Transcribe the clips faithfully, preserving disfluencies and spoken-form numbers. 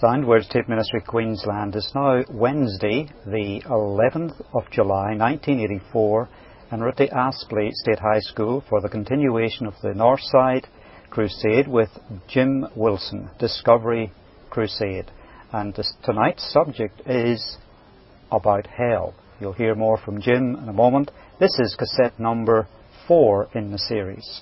Sound Words Tape Ministry Queensland. It's now Wednesday, the eleventh of July nineteen eighty-four, and we're at the Aspley State High School for the continuation of the Northside Crusade with Jim Wilson, Discovery Crusade. And this, tonight's subject is about hell. You'll hear more from Jim in a moment. This is cassette number four in the series.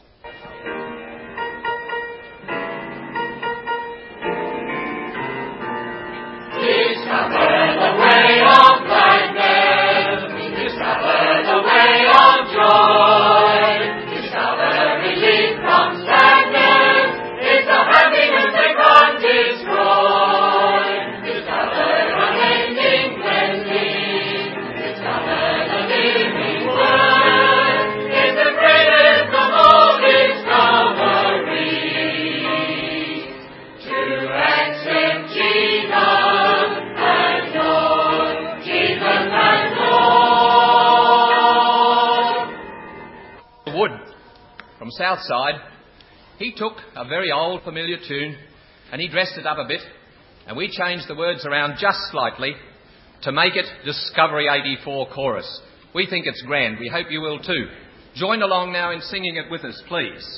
Discover the way of gladness. Discover the way of joy. Discover relief from sadness. It's the happiness that can't destroy. Discover unending blessing. Discover the living word. It's the greatest of all discoveries. To accept Jesus. Wood from Southside, he took a very old familiar tune and he dressed it up a bit, and we changed the words around just slightly to make it Discovery eighty-four chorus. We think it's grand. We hope you will too. Join along now in singing it with us, please.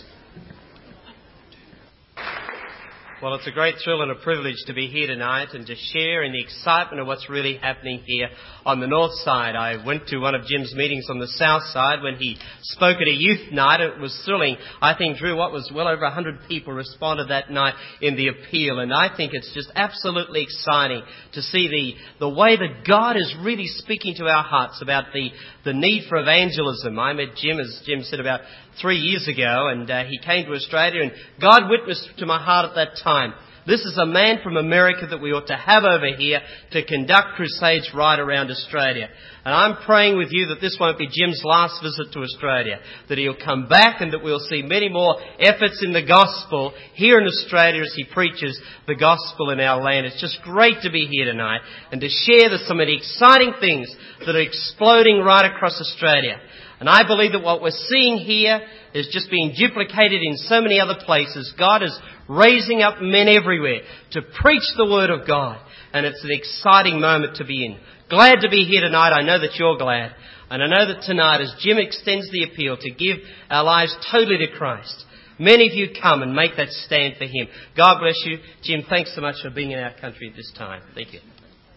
Well, it's a great thrill and a privilege to be here tonight and to share in the excitement of what's really happening here on the north side. I went to one of Jim's meetings on the south side when he spoke at a youth night. It was thrilling. I think, Drew, what was well over one hundred people responded that night in the appeal. And I think it's just absolutely exciting to see the, the way that God is really speaking to our hearts about the, the need for evangelism. I met Jim, as Jim said, about three years ago, and uh, he came to Australia, and God witnessed to my heart at that time. This is a man from America that we ought to have over here to conduct crusades right around Australia. And I'm praying with you that this won't be Jim's last visit to Australia, that he'll come back and that we'll see many more efforts in the gospel here in Australia as he preaches the gospel in our land. It's just great to be here tonight and to share the, some of the exciting things that are exploding right across Australia. And I believe that what we're seeing here is just being duplicated in so many other places. God is raising up men everywhere to preach the Word of God. And it's an exciting moment to be in. Glad to be here tonight. I know that you're glad. And I know that tonight, as Jim extends the appeal to give our lives totally to Christ, many of you come and make that stand for Him. God bless you. Jim, thanks so much for being in our country at this time. Thank you.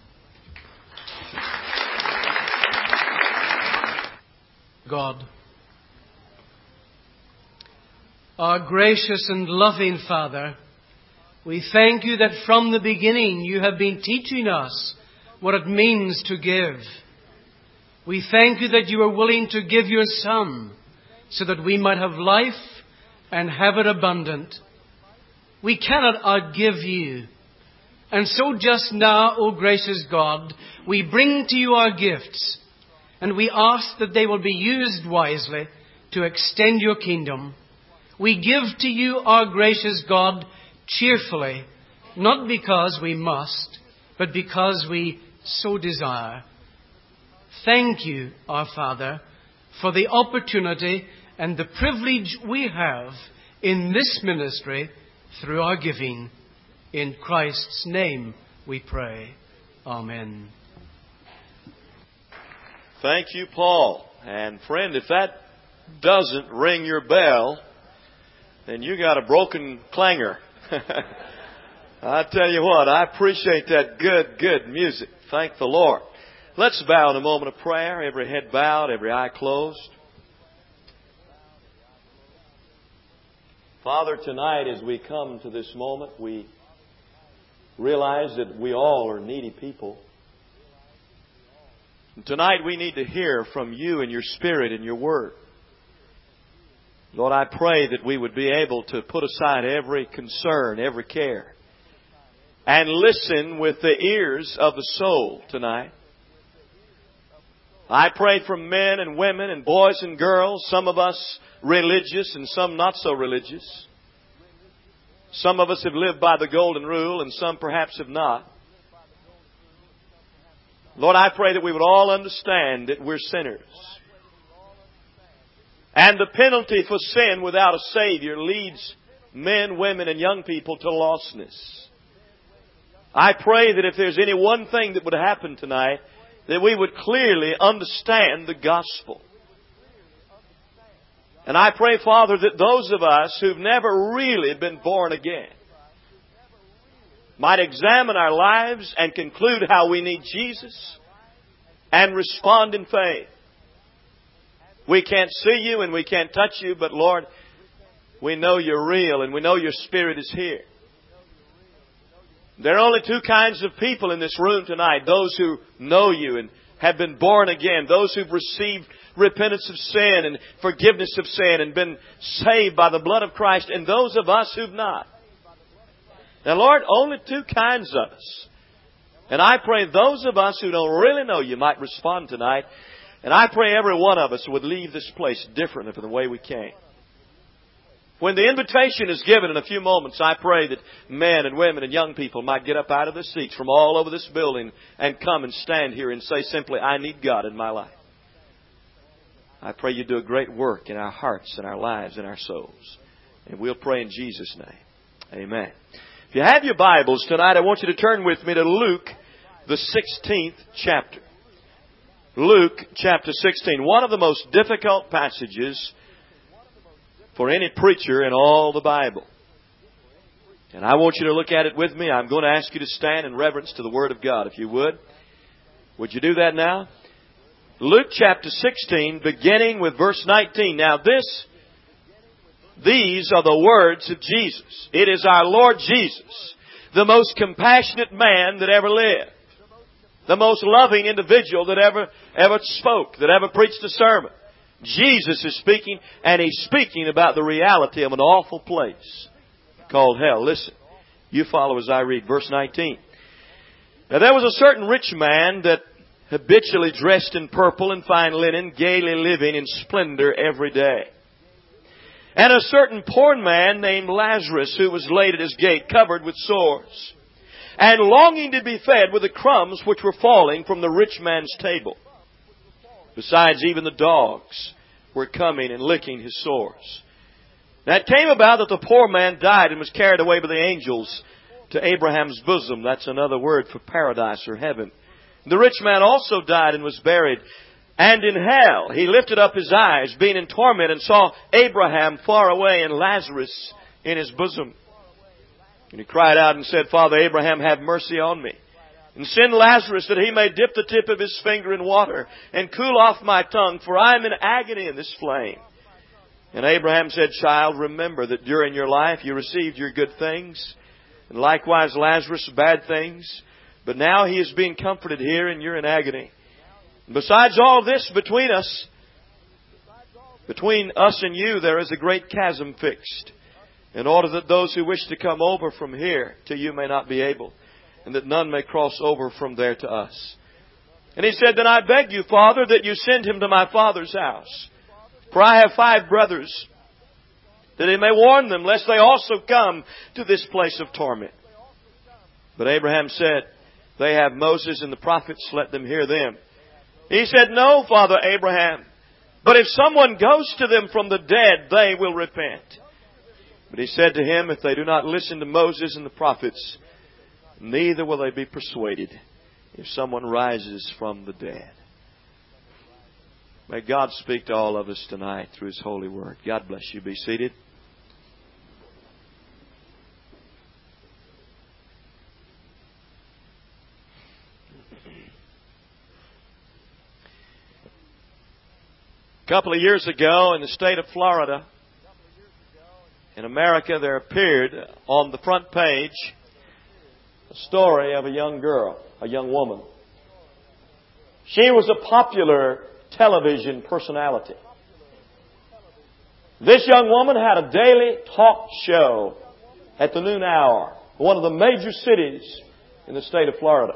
God, our gracious and loving Father, we thank you that from the beginning you have been teaching us what it means to give. We thank you that you are willing to give your Son so that we might have life and have it abundant. We cannot outgive you. And so just now, O gracious God, we bring to you our gifts. And we ask that they will be used wisely to extend your kingdom. We give to you, our gracious God, cheerfully, not because we must, but because we so desire. Thank you, our Father, for the opportunity and the privilege we have in this ministry through our giving. In Christ's name we pray. Amen. Thank you, Paul. And friend, if that doesn't ring your bell, then you got a broken clanger. I tell you what, I appreciate that good, good music. Thank the Lord. Let's bow in a moment of prayer. Every head bowed, every eye closed. Father, tonight as we come to this moment, we realize that we all are needy people. Tonight we need to hear from you and your Spirit and your Word. Lord, I pray that we would be able to put aside every concern, every care, and listen with the ears of the soul tonight. I pray for men and women and boys and girls, some of us religious and some not so religious. Some of us have lived by the golden rule and some perhaps have not. Lord, I pray that we would all understand that we're sinners. And the penalty for sin without a Savior leads men, women, and young people to lostness. I pray that if there's any one thing that would happen tonight, that we would clearly understand the gospel. And I pray, Father, that those of us who've never really been born again might examine our lives and conclude how we need Jesus and respond in faith. We can't see You and we can't touch You, but Lord, we know You're real and we know Your Spirit is here. There are only two kinds of people in this room tonight. Those who know You and have been born again. Those who've received repentance of sin and forgiveness of sin and been saved by the blood of Christ. And those of us who've not. Now, Lord, only two kinds of us. And I pray those of us who don't really know You might respond tonight. And I pray every one of us would leave this place differently from the way we came. When the invitation is given in a few moments, I pray that men and women and young people might get up out of their seats from all over this building and come and stand here and say simply, I need God in my life. I pray You do a great work in our hearts and our lives and our souls. And we'll pray in Jesus' name. Amen. If you have your Bibles tonight, I want you to turn with me to Luke, the sixteenth chapter. Luke chapter sixteen. One of the most difficult passages for any preacher in all the Bible. And I want you to look at it with me. I'm going to ask you to stand in reverence to the Word of God, if you would. Would you do that now? Luke chapter sixteen, beginning with verse nineteen. Now this, these are the words of Jesus. It is our Lord Jesus, the most compassionate man that ever lived. The most loving individual that ever, ever spoke, that ever preached a sermon. Jesus is speaking, and He's speaking about the reality of an awful place called hell. Listen, you follow as I read verse nineteen. Now there was a certain rich man that habitually dressed in purple and fine linen, gaily living in splendor every day. And a certain poor man named Lazarus, who was laid at his gate, covered with sores, and longing to be fed with the crumbs which were falling from the rich man's table. Besides, even the dogs were coming and licking his sores. Now it came about that the poor man died and was carried away by the angels to Abraham's bosom. That's another word for paradise or heaven. The rich man also died and was buried. And in hell he lifted up his eyes, being in torment, and saw Abraham far away and Lazarus in his bosom. And he cried out and said, Father Abraham, have mercy on me, and send Lazarus that he may dip the tip of his finger in water and cool off my tongue, for I am in agony in this flame. And Abraham said, Child, remember that during your life you received your good things, and likewise Lazarus bad things. But now he is being comforted here, and you're in agony. And besides all this, between us, between us and you, there is a great chasm fixed, in order that those who wish to come over from here to you may not be able, and that none may cross over from there to us. And he said, Then I beg you, Father, that you send him to my father's house. For I have five brothers, that he may warn them, lest they also come to this place of torment. But Abraham said, They have Moses and the prophets, let them hear them. He said, No, Father Abraham, but if someone goes to them from the dead, they will repent. But he said to him, If they do not listen to Moses and the prophets, neither will they be persuaded if someone rises from the dead. May God speak to all of us tonight through His holy word. God bless you. Be seated. A couple of years ago in the state of Florida, in America, there appeared on the front page a story of a young girl, a young woman. She was a popular television personality. This young woman had a daily talk show at the noon hour, one of the major cities in the state of Florida.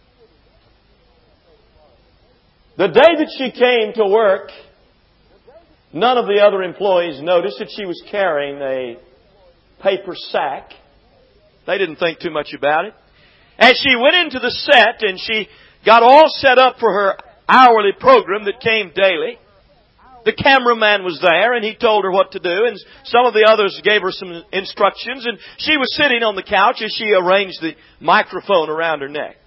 The day that she came to work, none of the other employees noticed that she was carrying a paper sack. They didn't think too much about it. As she went into the set and she got all set up for her hourly program that came daily, The cameraman was there, and he told her what to do, and some of the others gave her some instructions, and she was sitting on the couch as she arranged the microphone around her neck.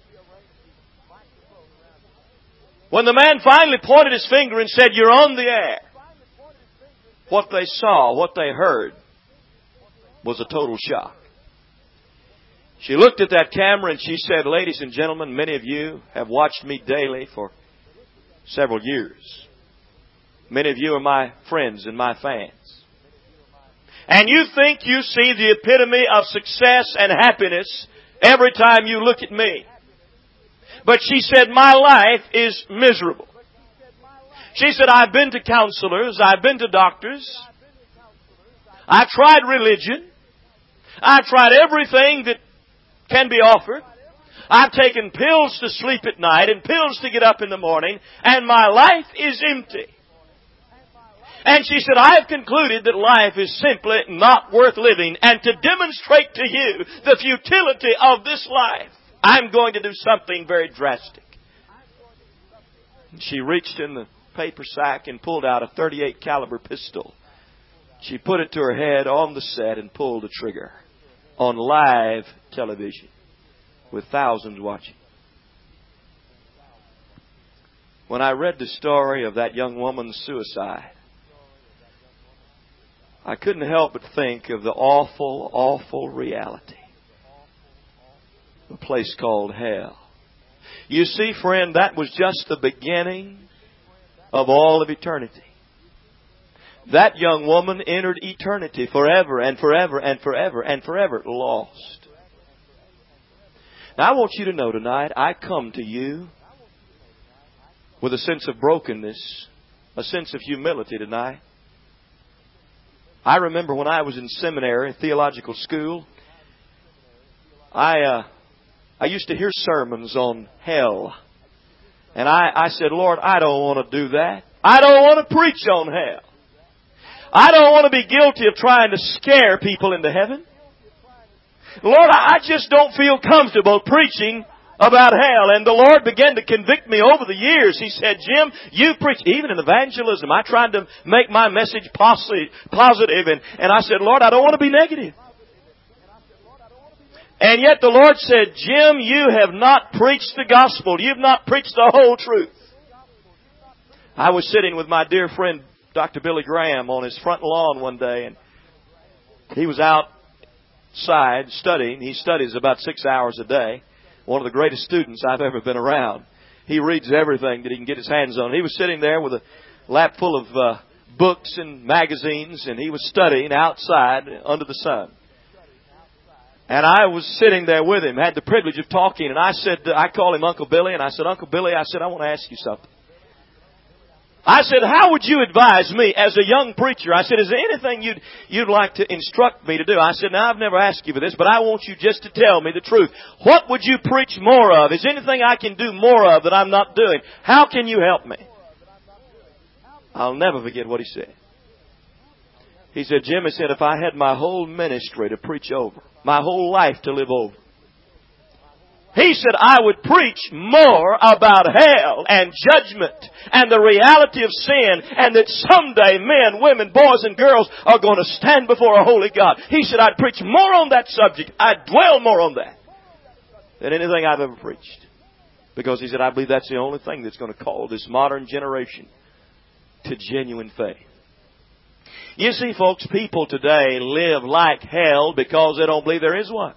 When the man finally pointed his finger and said, "You're on the air," what they saw, what they heard, was a total shock. She looked at that camera and she said, "Ladies and gentlemen, many of you have watched me daily for several years. Many of you are my friends and my fans. And you think you see the epitome of success and happiness every time you look at me. But," she said, "my life is miserable." She said, "I've been to counselors. I've been to doctors. I've tried religion. I've tried everything that can be offered. I've taken pills to sleep at night and pills to get up in the morning, and my life is empty." And she said, "I have concluded that life is simply not worth living, and to demonstrate to you the futility of this life, I'm going to do something very drastic." She reached in the paper sack and pulled out a thirty-eight caliber pistol. She put it to her head on the set and pulled the trigger on live television with thousands watching. When I read the story of that young woman's suicide, I couldn't help but think of the awful, awful reality. A place called hell. You see, friend, that was just the beginning of all of eternity. That young woman entered eternity forever and forever and forever and forever lost. Now I want you to know tonight, I come to you with a sense of brokenness, a sense of humility tonight. I remember when I was in seminary, theological school, I uh, I used to hear sermons on hell. And I, I said, "Lord, I don't want to do that. I don't want to preach on hell. I don't want to be guilty of trying to scare people into heaven. Lord, I just don't feel comfortable preaching about hell." And the Lord began to convict me over the years. He said, "Jim, you preach," even in evangelism, I tried to make my message positive. And, and I said, "Lord, I don't want to be negative." And yet the Lord said, "Jim, you have not preached the gospel. You've not preached the whole truth." I was sitting with my dear friend, Doctor Billy Graham, on his front lawn one day, and he was outside studying. He studies about six hours a day. One of the greatest students I've ever been around. He reads everything that he can get his hands on. He was sitting there with a lap full of uh, books and magazines, and he was studying outside under the sun. And I was sitting there with him, had the privilege of talking, and I said, I call him Uncle Billy, and I said, "Uncle Billy," I said, "I want to ask you something." I said, "How would you advise me as a young preacher?" I said, "Is there anything you'd, you'd like to instruct me to do?" I said, "Now, I've never asked you for this, but I want you just to tell me the truth. What would you preach more of? Is there anything I can do more of that I'm not doing? How can you help me?" I'll never forget what he said. He said, "Jim," he said, "if I had my whole ministry to preach over, my whole life to live over," he said, "I would preach more about hell and judgment and the reality of sin, and that someday men, women, boys and girls are going to stand before a holy God." He said, "I'd preach more on that subject. I'd dwell more on that than anything I've ever preached." Because he said, "I believe that's the only thing that's going to call this modern generation to genuine faith." You see, folks, people today live like hell because they don't believe there is one.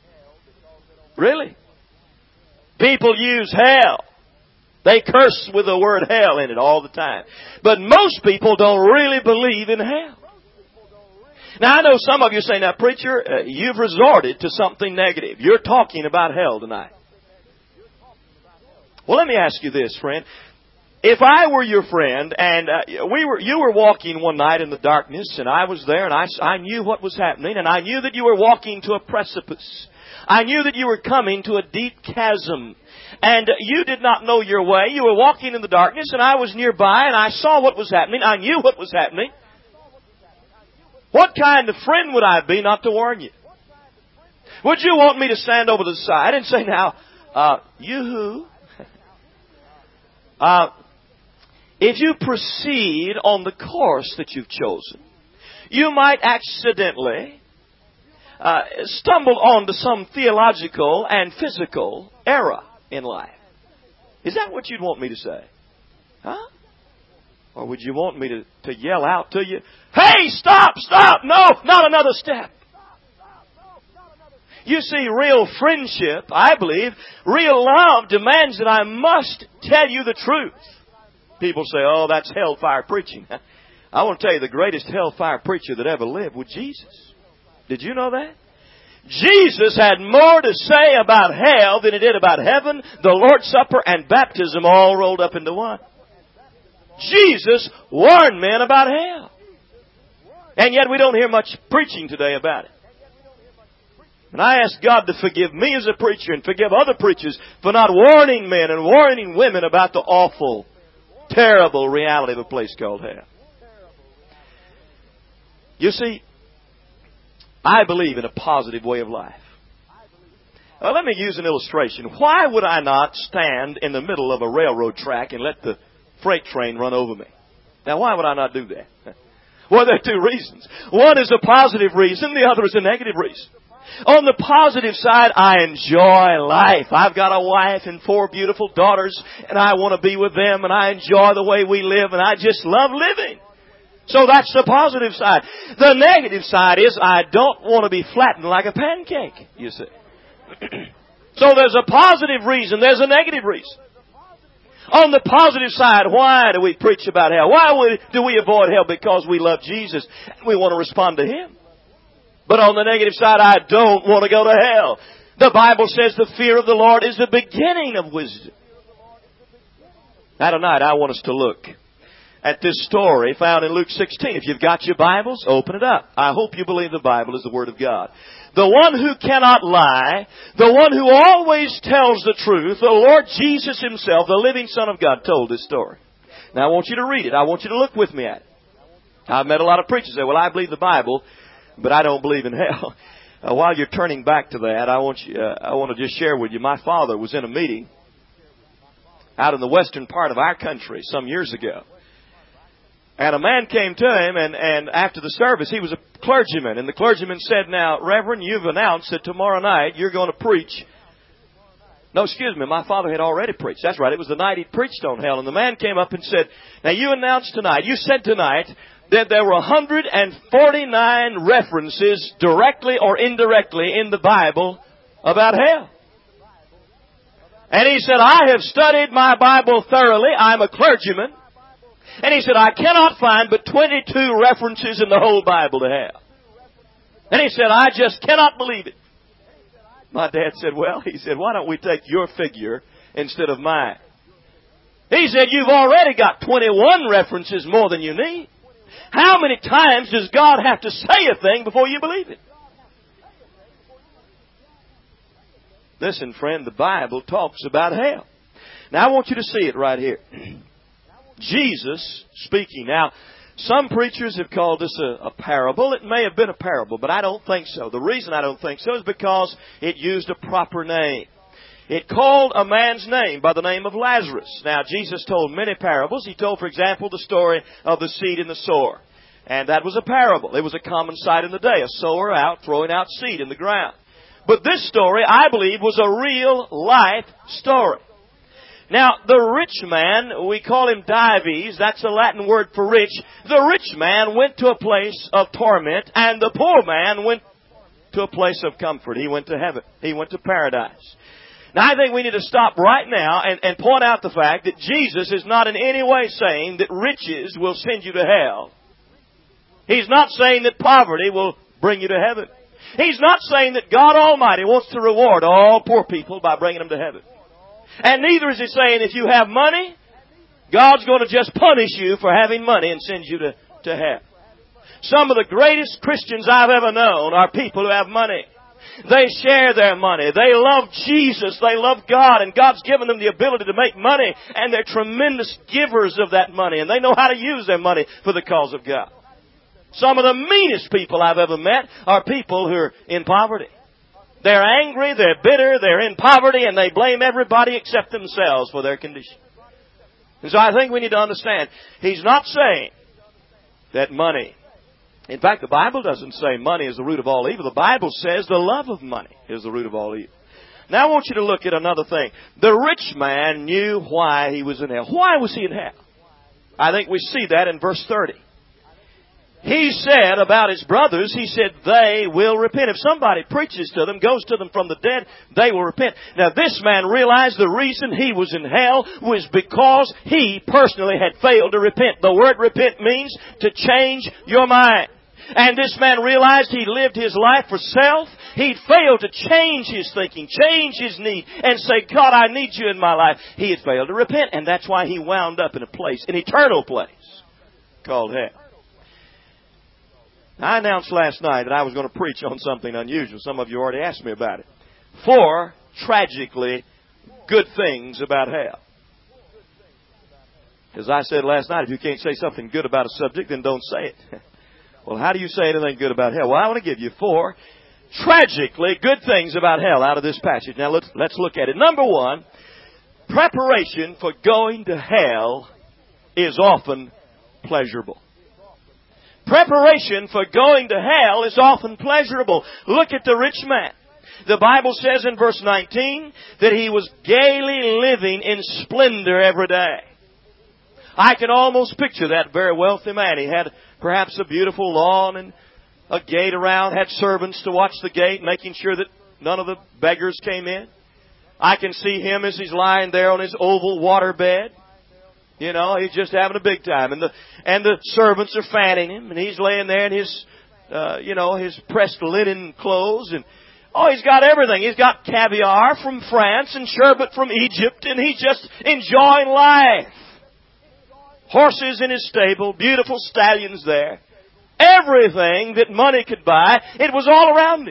Really? People use hell. They curse with the word hell in it all the time. But most people don't really believe in hell. Now, I know some of you say, "Now, preacher, uh, you've resorted to something negative. You're talking about hell tonight." Well, let me ask you this, friend. If I were your friend and uh, we were, you were walking one night in the darkness, and I was there, and I, I knew what was happening, and I knew that you were walking to a precipice. I knew that you were coming to a deep chasm, and you did not know your way. You were walking in the darkness, and I was nearby, and I saw what was happening. I knew what was happening. What kind of friend would I be not to warn you? Would you want me to stand over to the side and say, "Now, uh, you who? Uh, if you proceed on the course that you've chosen, you might accidentally uh, stumble onto some theological and physical error in life. Is that what you'd want me to say? Huh? Or would you want me to, to yell out to you, hey, stop, stop, no, not another step. You see, real friendship, I believe, real love demands that I must tell you the truth. People say, oh, that's hellfire preaching. I want to tell you, the greatest hellfire preacher that ever lived was Jesus. Did you know that? Jesus had more to say about hell than he did about heaven, the Lord's Supper, and baptism all rolled up into one. Jesus warned men about hell. And yet we don't hear much preaching today about it. And I ask God to forgive me as a preacher and forgive other preachers for not warning men and warning women about the awful, terrible reality of a place called hell. You see, I believe in a positive way of life. Now, let me use an illustration. Why would I not stand in the middle of a railroad track and let the freight train run over me? Now, why would I not do that? Well, there are two reasons. One is a positive reason, the other is a negative reason. On the positive side, I enjoy life. I've got a wife and four beautiful daughters, and I want to be with them, and I enjoy the way we live, and I just love living. So that's the positive side. The negative side is I don't want to be flattened like a pancake, you see. So there's a positive reason, there's a negative reason. On the positive side, why do we preach about hell? Why do we avoid hell? Because we love Jesus and we want to respond to Him. But on the negative side, I don't want to go to hell. The Bible says the fear of the Lord is the beginning of wisdom. Now tonight, I want us to look at this story found in Luke sixteen. If you've got your Bibles, open it up. I hope you believe the Bible is the Word of God. The one who cannot lie, the one who always tells the truth, the Lord Jesus Himself, the living Son of God, told this story. Now I want you to read it. I want you to look with me at it. I've met a lot of preachers say, well, I believe the Bible, but I don't believe in hell. Uh, while you're turning back to that, I want you, uh, I want to just share with you, my father was in a meeting out in the western part of our country some years ago. And a man came to him, and, and after the service, he was a clergyman. And the clergyman said, now, Reverend, you've announced that tomorrow night you're going to preach. No, excuse me, my father had already preached. That's right, it was the night he preached on hell. And the man came up and said, now you announced tonight, you said tonight, that there were one hundred forty-nine references, directly or indirectly, in the Bible about hell. And he said, I have studied my Bible thoroughly. I'm a clergyman. And he said, I cannot find but twenty-two references in the whole Bible to hell. And he said, I just cannot believe it. My dad said, well, he said, why don't we take your figure instead of mine? He said, you've already got twenty-one references more than you need. How many times does God have to say a thing before you believe it? Listen, friend, the Bible talks about hell. Now, I want you to see it right here. Jesus speaking. Now, some preachers have called this a, a parable. It may have been a parable, but I don't think so. The reason I don't think so is because it used a proper name. It called a man's name by the name of Lazarus. Now, Jesus told many parables. He told, for example, the story of the seed and the sower. And that was a parable. It was a common sight in the day, a sower out throwing out seed in the ground. But this story, I believe, was a real life story. Now, the rich man, we call him Dives, that's a Latin word for rich. The rich man went to a place of torment, and the poor man went to a place of comfort. He went to heaven. He went to paradise. Now, I think we need to stop right now and, and point out the fact that Jesus is not in any way saying that riches will send you to hell. He's not saying that poverty will bring you to heaven. He's not saying that God Almighty wants to reward all poor people by bringing them to heaven. And neither is He saying if you have money, God's going to just punish you for having money and send you to, to hell. Some of the greatest Christians I've ever known are people who have money. They share their money. They love Jesus. They love God. And God's given them the ability to make money. And they're tremendous givers of that money. And they know how to use their money for the cause of God. Some of the meanest people I've ever met are people who are in poverty. They're angry, they're bitter, they're in poverty, and they blame everybody except themselves for their condition. And so I think we need to understand, He's not saying that money. In fact, the Bible doesn't say money is the root of all evil. The Bible says the love of money is the root of all evil. Now I want you to look at another thing. The rich man knew why he was in hell. Why was he in hell? I think we see that in verse thirty. He said about his brothers, he said, they will repent. If somebody preaches to them, goes to them from the dead, they will repent. Now this man realized the reason he was in hell was because he personally had failed to repent. The word repent means to change your mind. And this man realized he lived his life for self. He'd failed to change his thinking, change his need, and say, God, I need you in my life. He had failed to repent, and that's why he wound up in a place, an eternal place, called hell. I announced last night that I was going to preach on something unusual. Some of you already asked me about it. Four tragically good things about hell. As I said last night, if you can't say something good about a subject, then don't say it. Well, how do you say anything good about hell? Well, I want to give you four tragically good things about hell out of this passage. Now, let's, let's look at it. Number one, preparation for going to hell is often pleasurable. Preparation for going to hell is often pleasurable. Look at the rich man. The Bible says in verse nineteen that he was gaily living in splendor every day. I can almost picture that very wealthy man. He had perhaps a beautiful lawn and a gate around, had servants to watch the gate, making sure that none of the beggars came in. I can see him as he's lying there on his oval water bed. You know, he's just having a big time. And the, and the servants are fanning him. And he's laying there in his, uh, you know, his pressed linen clothes. And, oh, he's got everything. He's got caviar from France and sherbet from Egypt. And he's just enjoying life. Horses in his stable, beautiful stallions there. Everything that money could buy, it was all around him.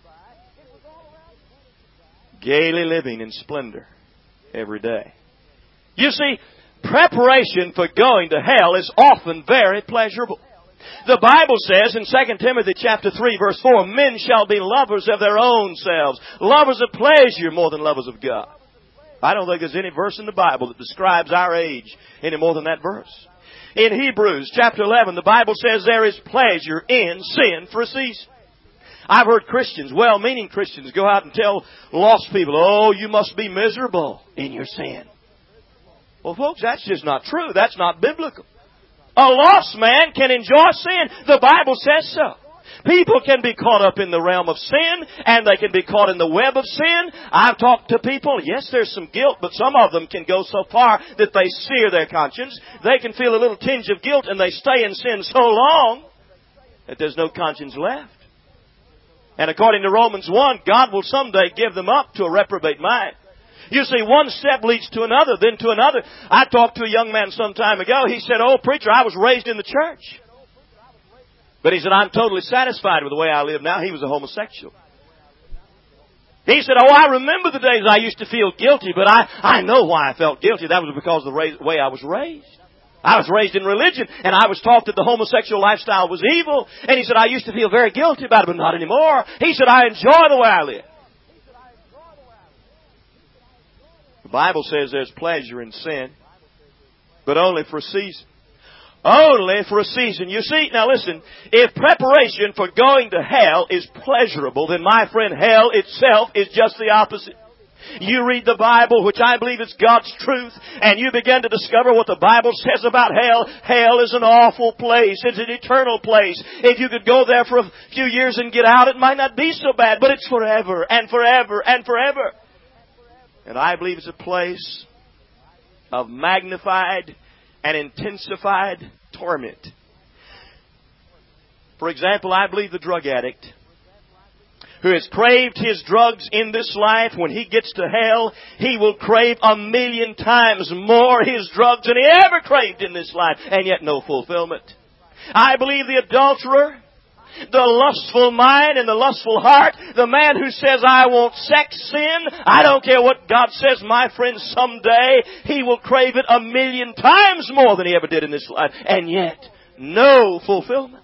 Gaily living in splendor every day. You see, preparation for going to hell is often very pleasurable. The Bible says in Second Timothy chapter three verse four, men shall be lovers of their own selves, lovers of pleasure more than lovers of God. I don't think there's any verse in the Bible that describes our age any more than that verse. In Hebrews chapter eleven, the Bible says there is pleasure in sin for a season. I've heard Christians, well-meaning Christians, go out and tell lost people, oh, you must be miserable in your sin. Well, folks, that's just not true. That's not biblical. A lost man can enjoy sin. The Bible says so. People can be caught up in the realm of sin, and they can be caught in the web of sin. I've talked to people, yes, there's some guilt, but some of them can go so far that they sear their conscience. They can feel a little tinge of guilt, and they stay in sin so long that there's no conscience left. And according to Romans one, God will someday give them up to a reprobate mind. You see, one step leads to another, then to another. I talked to a young man some time ago. He said, oh, preacher, I was raised in the church. But he said, I'm totally satisfied with the way I live now. He was a homosexual. He said, oh, I remember the days I used to feel guilty, but I, I know why I felt guilty. That was because of the way I was raised. I was raised in religion, and I was taught that the homosexual lifestyle was evil. And he said, I used to feel very guilty about it, but not anymore. He said, I enjoy the way I live. The Bible says there's pleasure in sin, but only for a season. Only for a season. You see, now listen, if preparation for going to hell is pleasurable, then my friend, hell itself is just the opposite. You read the Bible, which I believe is God's truth, and you begin to discover what the Bible says about hell. Hell is an awful place. It's an eternal place. If you could go there for a few years and get out, it might not be so bad, but it's forever and forever and forever. And I believe it's a place of magnified and intensified torment. For example, I believe the drug addict who has craved his drugs in this life, when he gets to hell, he will crave a million times more his drugs than he ever craved in this life, and yet no fulfillment. I believe the adulterer, the lustful mind and the lustful heart, the man who says, I want sex sin, I don't care what God says, my friend, someday he will crave it a million times more than he ever did in this life. And yet, no fulfillment.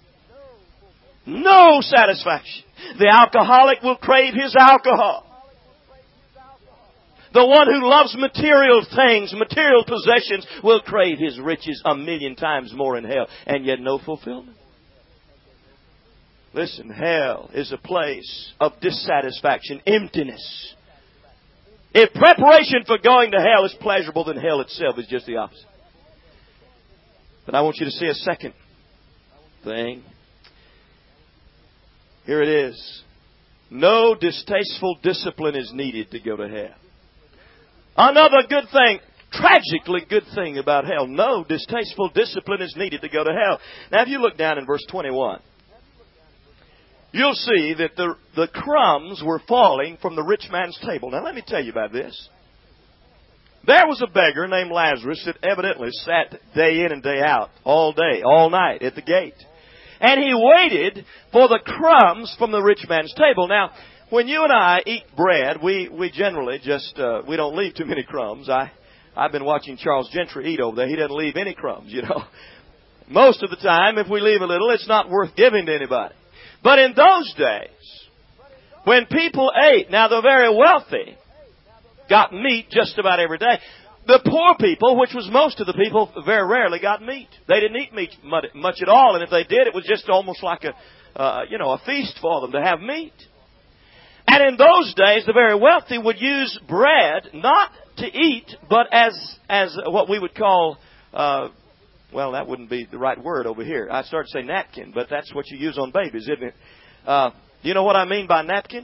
No satisfaction. The alcoholic will crave his alcohol. The one who loves material things, material possessions, will crave his riches a million times more in hell, and yet no fulfillment. Listen, hell is a place of dissatisfaction, emptiness. If preparation for going to hell is pleasurable, then hell itself is just the opposite. But I want you to see a second thing. Here it is. No distasteful discipline is needed to go to hell. Another good thing, tragically good thing about hell. No distasteful discipline is needed to go to hell. Now if you look down in verse twenty-one, you'll see that the, the crumbs were falling from the rich man's table. Now let me tell you about this. There was a beggar named Lazarus that evidently sat day in and day out, all day, all night at the gate. And he waited for the crumbs from the rich man's table. Now, when you and I eat bread, we, we generally just, uh, we don't leave too many crumbs. I, I've been watching Charles Gentry eat over there. He doesn't leave any crumbs, you know. Most of the time, if we leave a little, it's not worth giving to anybody. But in those days, when people ate, now the very wealthy got meat just about every day. The poor people, which was most of the people, very rarely got meat. They didn't eat meat much at all, and if they did, it was just almost like a, uh, you know, a feast for them to have meat. And in those days, the very wealthy would use bread not to eat, but as as what we would call, uh, well, that wouldn't be the right word over here. I started to say napkin, but that's what you use on babies, isn't it? Uh, you know what I mean by napkin?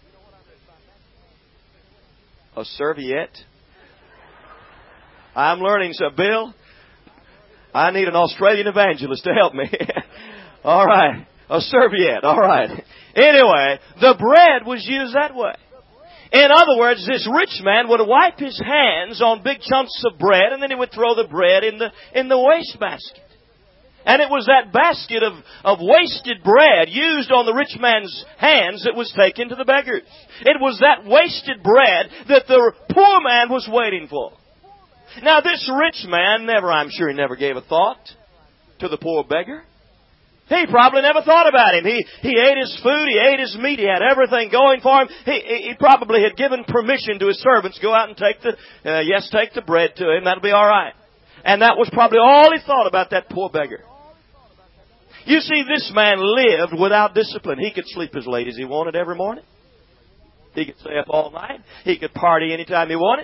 A serviette. I'm learning, so Bill, I need an Australian evangelist to help me. All right. A serviette. All right. Anyway, the bread was used that way. In other words, this rich man would wipe his hands on big chunks of bread, and then he would throw the bread in the in the wastebasket. And it was that basket of, of wasted bread used on the rich man's hands that was taken to the beggars. It was that wasted bread that the poor man was waiting for. Now, this rich man never, I'm sure he never gave a thought to the poor beggar. He probably never thought about him. He, he ate his food, he ate his meat, he had everything going for him. He, he probably had given permission to his servants, go out and take the, uh, yes, take the bread to him, that'll be all right. And that was probably all he thought about that poor beggar. You see, this man lived without discipline. He could sleep as late as he wanted every morning. He could stay up all night. He could party anytime he wanted.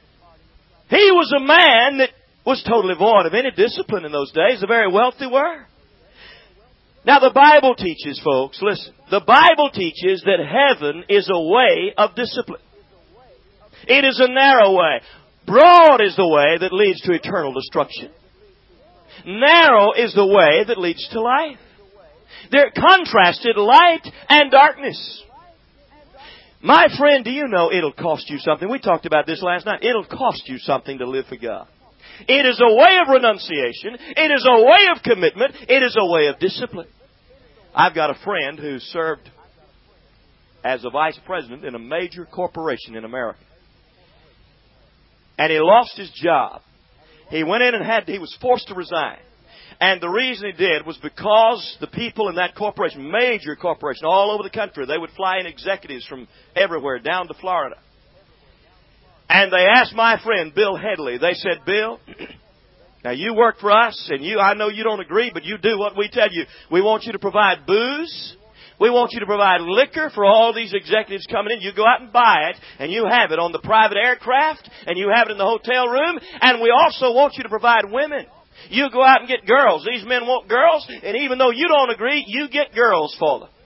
He was a man that was totally void of any discipline in those days. The very wealthy were. Now the Bible teaches, folks, listen, the Bible teaches that heaven is a way of discipline. It is a narrow way. Broad is the way that leads to eternal destruction. Narrow is the way that leads to life. They're contrasted, light and darkness. My friend, do you know it'll cost you something? We talked about this last night. It'll cost you something to live for God. It is a way of renunciation. It is a way of commitment. It is a way of discipline. I've got a friend who served as a vice president in a major corporation in America. And he lost his job. He went in and had, he was forced to resign. And the reason he did was because the people in that corporation, major corporation all over the country, they would fly in executives from everywhere down to Florida. And they asked my friend, Bill Headley, they said, Bill, now you work for us, and you, I know you don't agree, but you do what we tell you. We want you to provide booze. We want you to provide liquor for all these executives coming in. You go out and buy it, and you have it on the private aircraft, and you have it in the hotel room, and we also want you to provide women. You go out and get girls. These men want girls, and even though you don't agree, you get girls for them.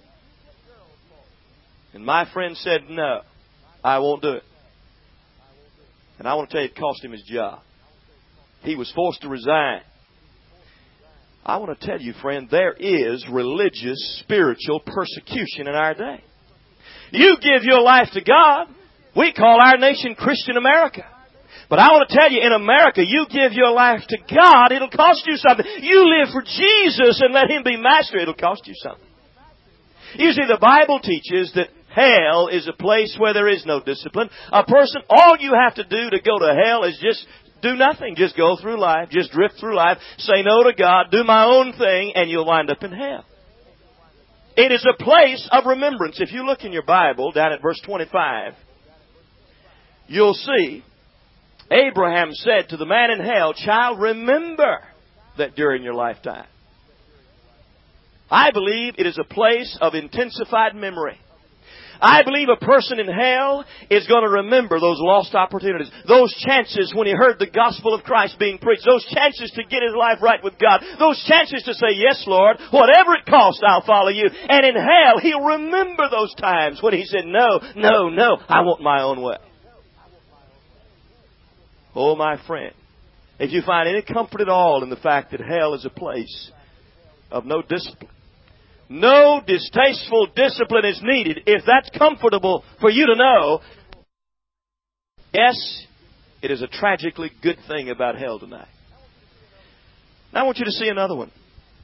And my friend said, no, I won't do it. And I want to tell you, it cost him his job. He was forced to resign. I want to tell you, friend, there is religious, spiritual persecution in our day. You give your life to God. We call our nation Christian America. But I want to tell you, in America, you give your life to God, it'll cost you something. You live for Jesus and let Him be master, it'll cost you something. You see, the Bible teaches that hell is a place where there is no discipline. A person, all you have to do to go to hell is just do nothing. Just go through life. Just drift through life. Say no to God. Do my own thing, and you'll wind up in hell. It is a place of remembrance. If you look in your Bible, down at verse twenty-five, you'll see Abraham said to the man in hell, child, remember that during your lifetime. I believe it is a place of intensified memory. I believe a person in hell is going to remember those lost opportunities, those chances when he heard the gospel of Christ being preached, those chances to get his life right with God, those chances to say, yes, Lord, whatever it costs, I'll follow you. And in hell, he'll remember those times when he said, no, no, no, I want my own way. Oh, my friend, if you find any comfort at all in the fact that hell is a place of no discipline, no distasteful discipline is needed, if that's comfortable for you to know, yes, it is a tragically good thing about hell tonight. Now I want you to see another one.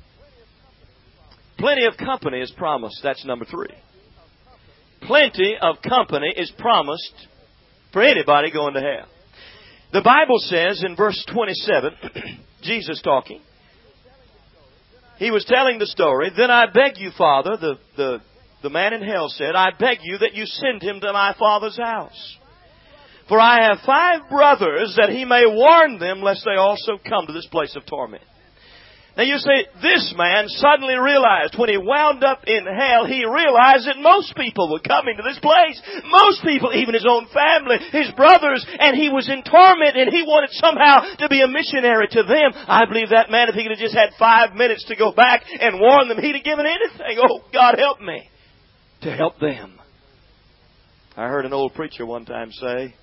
Plenty of company is promised. That's number three. Plenty of company is promised for anybody going to hell. The Bible says in verse twenty-seven, Jesus talking, he was telling the story. Then I beg you, Father, the, the, the man in hell said, I beg you that you send him to my father's house. For I have five brothers, that he may warn them, lest they also come to this place of torment. Now you say, this man suddenly realized, when he wound up in hell, he realized that most people were coming to this place. Most people, even his own family, his brothers, and he was in torment, and he wanted somehow to be a missionary to them. I believe that man, if he could have just had five minutes to go back and warn them, he'd have given anything. Oh, God help me to help them. I heard an old preacher one time say,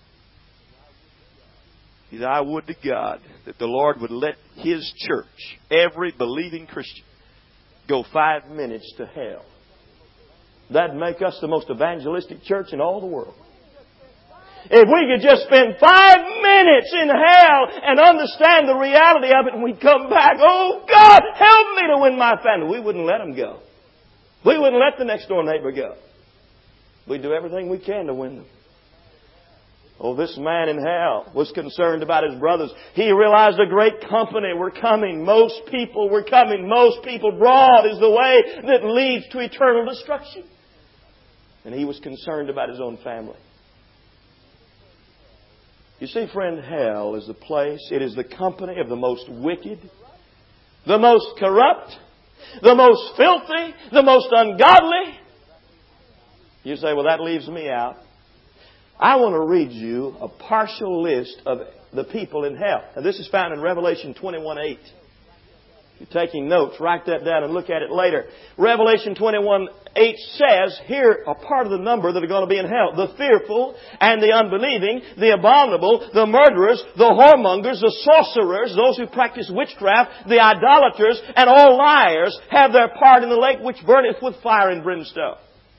he said, I would to God that the Lord would let His church, every believing Christian, go five minutes to hell. That'd make us the most evangelistic church in all the world. If we could just spend five minutes in hell and understand the reality of it, and we'd come back, oh God, help me to win my family. We wouldn't let them go. We wouldn't let the next door neighbor go. We'd do everything we can to win them. Oh, this man in hell was concerned about his brothers. He realized a great company were coming. Most people were coming. Most people. Broad is the way that leads to eternal destruction. And he was concerned about his own family. You see, friend, hell is the place, it is the company of the most wicked, the most corrupt, the most filthy, the most ungodly. You say, well, that leaves me out. I want to read you a partial list of the people in hell. Now, this is found in Revelation twenty-one eight. If you're taking notes, write that down and look at it later. Revelation twenty-one eight says, here are part of the number that are going to be in hell. The fearful and the unbelieving, the abominable, the murderers, the whoremongers, the sorcerers, those who practice witchcraft, the idolaters, and all liars have their part in the lake which burneth with fire and brimstone.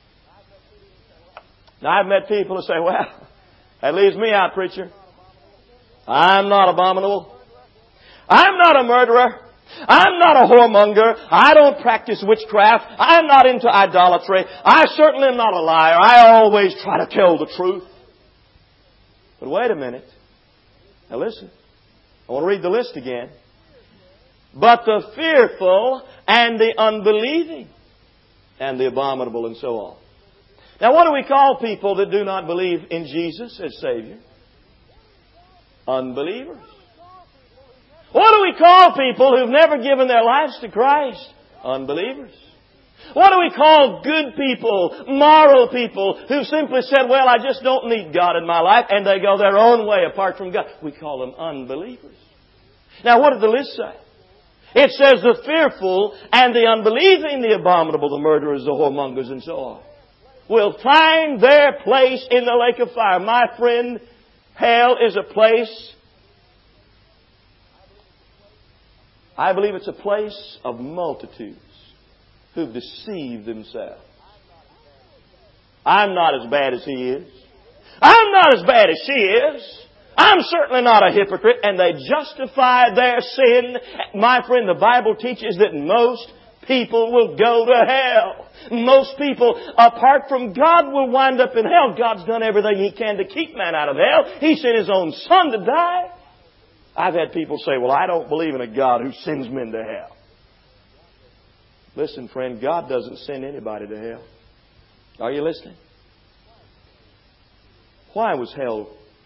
Now, I've met people who say, well, that leaves me out, preacher. I'm not abominable. I'm not a murderer. I'm not a whoremonger. I don't practice witchcraft. I'm not into idolatry. I certainly am not a liar. I always try to tell the truth. But wait a minute. Now listen. I want to read the list again. But the fearful and the unbelieving and the abominable and so on. Now, what do we call people that do not believe in Jesus as Savior? Unbelievers. What do we call people who've never given their lives to Christ? Unbelievers. What do we call good people, moral people, who simply said, well, I just don't need God in my life, and they go their own way apart from God? We call them unbelievers. Now, what did the list say? It says the fearful and the unbelieving, the abominable, the murderers, the whoremongers, and so on, will find their place in the lake of fire. My friend, hell is a place, I believe it's a place of multitudes who've deceived themselves. I'm not as bad as he is. I'm not as bad as she is. I'm certainly not a hypocrite. And they justify their sin. My friend, the Bible teaches that most people will go to hell. Most people, apart from God, will wind up in hell. God's done everything He can to keep man out of hell. He sent His own Son to die. I've had people say, well, I don't believe in a God who sends men to hell. Listen, friend, God doesn't send anybody to hell. Are you listening? Why was hell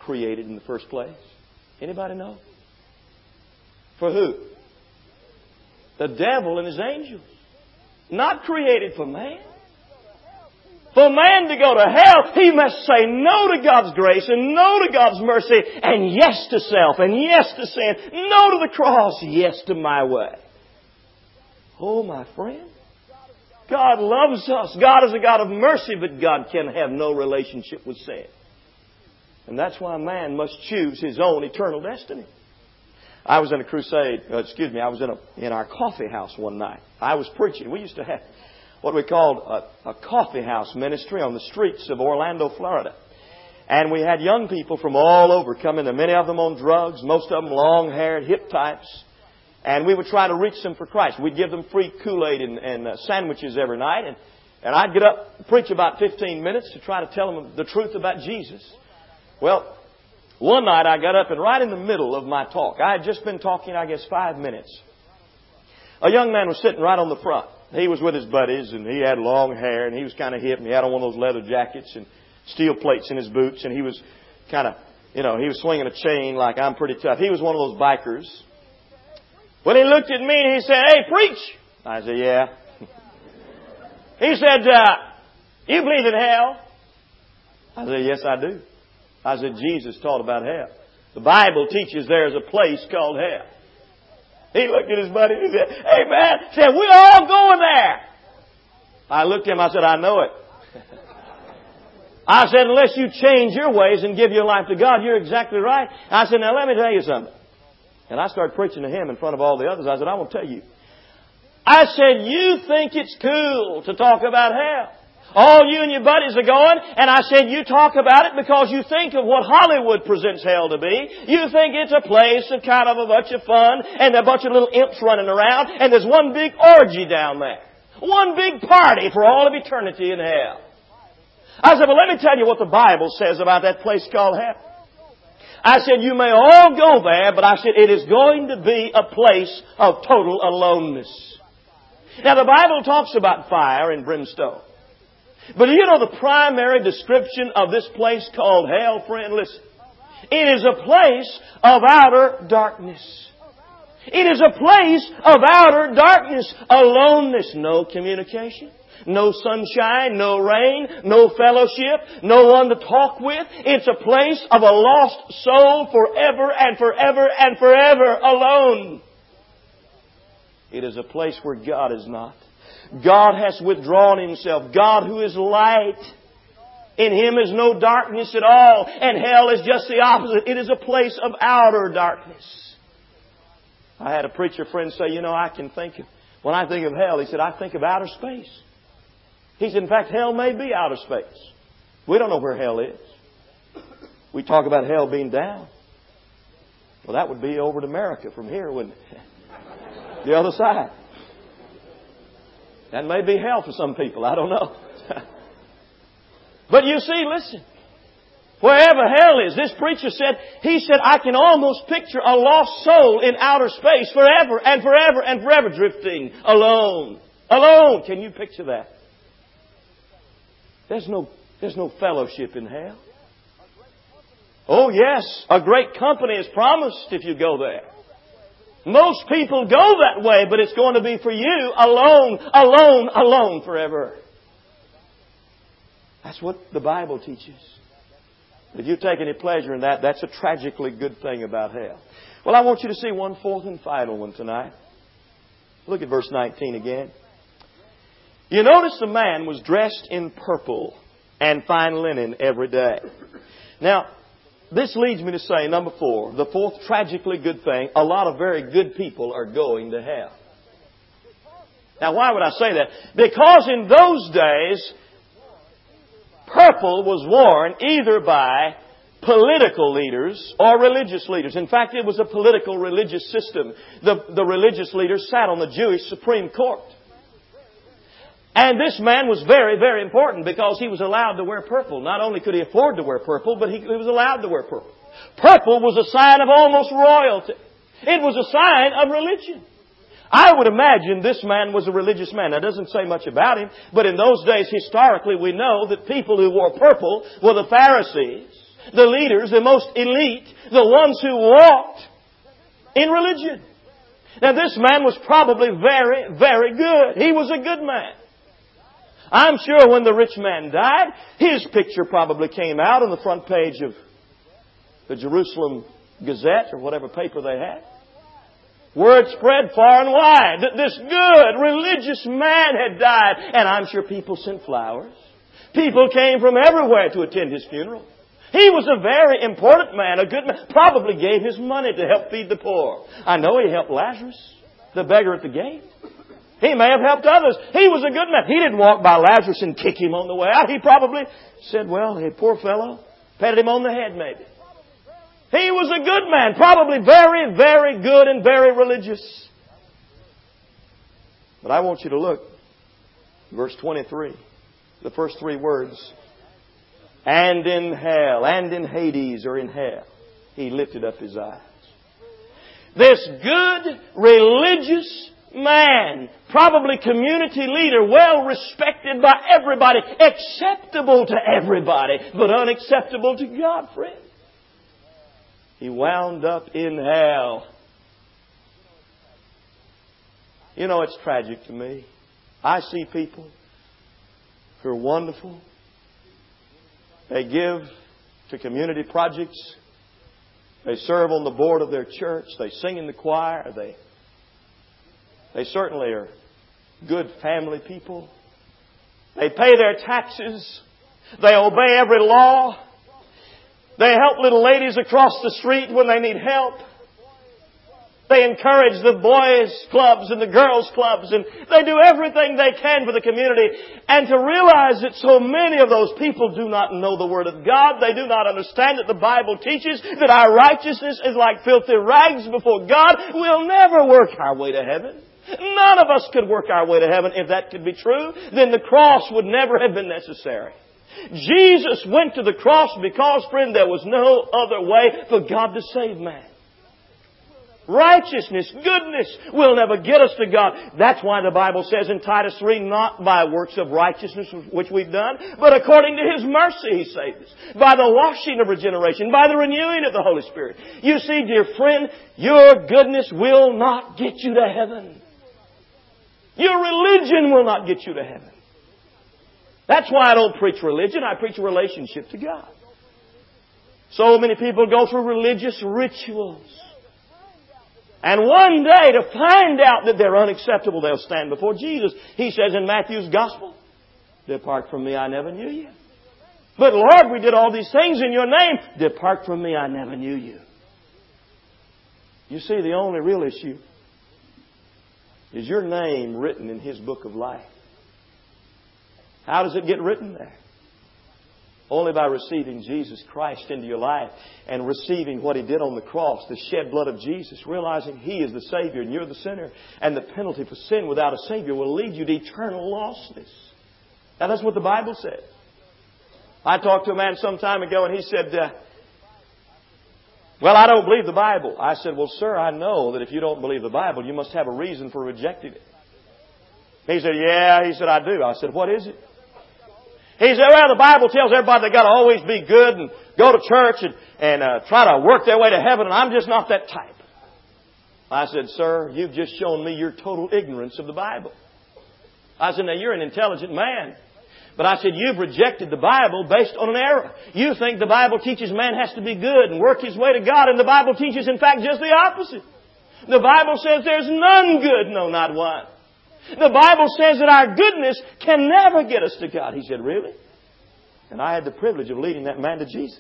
created in the first place? Anybody know? For who? The devil and his angels. Not created for man. For man to go to hell, he must say no to God's grace and no to God's mercy and yes to self and yes to sin. No to the cross, yes to my way. Oh, my friend. God loves us. God is a God of mercy, but God can have no relationship with sin. And that's why man must choose his own eternal destiny. I was in a crusade, uh, excuse me, I was in a in our coffee house one night. I was preaching. We used to have what we called a, a coffee house ministry on the streets of Orlando, Florida. And we had young people from all over come in there, many of them on drugs, most of them long-haired, hip types. And we would try to reach them for Christ. We'd give them free Kool-Aid and, and uh, sandwiches every night. And, and I'd get up and preach about fifteen minutes to try to tell them the truth about Jesus. Well, one night I got up and right in the middle of my talk, I had just been talking, I guess, five minutes. A young man was sitting right on the front. He was with his buddies and he had long hair and he was kind of hip and he had on one of those leather jackets and steel plates in his boots and he was kind of, you know, he was swinging a chain like I'm pretty tough. He was one of those bikers. Well, he looked at me and he said, "Hey, preach." I said, "Yeah." He said, uh, "You believe in hell?" I said, "Yes, I do." I said, "Jesus taught about hell. The Bible teaches there's a place called hell." He looked at his buddy and he said, "Hey, man," he said, "we're all going there." I looked at him, I said, "I know it." I said, "Unless you change your ways and give your life to God, you're exactly right." I said, "Now let me tell you something." And I started preaching to him in front of all the others. I said, "I will tell you." I said, "You think it's cool to talk about hell. All you and your buddies are going." And I said, "You talk about it because you think of what Hollywood presents hell to be. You think it's a place of kind of a bunch of fun and a bunch of little imps running around and there's one big orgy down there. One big party for all of eternity in hell." I said, "Well, let me tell you what the Bible says about that place called hell." I said, "You may all go there, but I said, it is going to be a place of total aloneness." Now, the Bible talks about fire and brimstone. But do you know the primary description of this place called hell, friend? Listen. It is a place of outer darkness. It is a place of outer darkness. Aloneness. No communication. No sunshine, no rain, no fellowship, no one to talk with. It's a place of a lost soul forever and forever and forever alone. It is a place where God is not. God has withdrawn Himself. God who is light. In Him is no darkness at all. And hell is just the opposite. It is a place of outer darkness. I had a preacher friend say, "You know, I can think of, when I think of hell," he said, "I think of outer space." He said, "In fact, hell may be outer space. We don't know where hell is. We talk about hell being down. Well, that would be over to America from here, wouldn't it? The other side. That may be hell for some people. I don't know." But you see, listen. Wherever hell is, this preacher said, he said, "I can almost picture a lost soul in outer space forever and forever and forever drifting alone. Alone." Can you picture that? There's no, there's no fellowship in hell. Oh yes, a great company is promised if you go there. Most people go that way, but it's going to be for you alone, alone, alone forever. That's what the Bible teaches. If you take any pleasure in that, that's a tragically good thing about hell. Well, I want you to see one fourth and final one tonight. Look at verse nineteen again. You notice the man was dressed in purple and fine linen every day. Now, this leads me to say, number four, the fourth tragically good thing, a lot of very good people are going to hell. Now, why would I say that? Because in those days, purple was worn either by political leaders or religious leaders. In fact, it was a political religious system. The, the religious leaders sat on the Jewish Supreme Court. And this man was very, very important because he was allowed to wear purple. Not only could he afford to wear purple, but he, he was allowed to wear purple. Purple was a sign of almost royalty. It was a sign of religion. I would imagine this man was a religious man. That doesn't say much about him, but in those days, historically, we know that people who wore purple were the Pharisees. the leaders, the most elite, the ones who walked in religion. Now this man was probably very, very good. He was a good man. I'm sure when the rich man died, his picture probably came out on the front page of the Jerusalem Gazette or whatever paper they had. Word spread far and wide that this good, religious man had died. And I'm sure people sent flowers. People came from everywhere to attend his funeral. He was a very important man, a good man. Probably gave his money to help feed the poor. I know he helped Lazarus, the beggar at the gate. He may have helped others. He was a good man. He didn't walk by Lazarus and kick him on the way out. He probably said, well, hey, poor fellow, patted him on the head maybe. He was a good man, probably very, very good and very religious. But I want you to look, verse twenty-three, the first three words. And in hell, and in Hades or in hell, he lifted up his eyes. This good, religious man, probably community leader, well respected by everybody, acceptable to everybody, but unacceptable to God, friend. He wound up in hell. You know, it's tragic to me. I see people who are wonderful. They give to community projects. They serve on the board of their church. They sing in the choir. They, they certainly are good family people. They pay their taxes. They obey every law. They help little ladies across the street when they need help. They encourage the boys' clubs and the girls' clubs, and they do everything they can for the community. And to realize that so many of those people do not know the Word of God, they do not understand that the Bible teaches that our righteousness is like filthy rags before God, we'll never work our way to heaven. None of us could work our way to heaven. If that could be true, then the cross would never have been necessary. Jesus went to the cross because, friend, there was no other way for God to save man. Righteousness, goodness will never get us to God. That's why the Bible says in Titus three, not by works of righteousness which we've done, but according to His mercy He saved us. By the washing of regeneration, by the renewing of the Holy Spirit. You see, dear friend, your goodness will not get you to heaven. Your religion will not get you to heaven. That's why I don't preach religion. I preach a relationship to God. So many people go through religious rituals. And one day, to find out that they're unacceptable, they'll stand before Jesus. He says in Matthew's Gospel, depart from me, I never knew you. But Lord, we did all these things in your name. Depart from me, I never knew you. You see, the only real issue is your name written in His book of life. How does it get written there? Only by receiving Jesus Christ into your life and receiving what He did on the cross, the shed blood of Jesus, realizing He is the Savior and you're the sinner, and the penalty for sin without a Savior will lead you to eternal lostness. Now that's what the Bible says. I talked to a man some time ago and he said, uh, well, I don't believe the Bible. I said, well, sir, I know that if you don't believe the Bible, you must have a reason for rejecting it. He said, yeah, he said, I do. I said, what is it? He said, well, the Bible tells everybody they've got to always be good and go to church and, and uh, try to work their way to heaven, and I'm just not that type. I said, sir, you've just shown me your total ignorance of the Bible. I said, now you're an intelligent man. But I said, you've rejected the Bible based on an error. You think the Bible teaches man has to be good and work his way to God, and the Bible teaches, in fact, just the opposite. The Bible says there's none good, no, not one. The Bible says that our goodness can never get us to God. He said, really? And I had the privilege of leading that man to Jesus.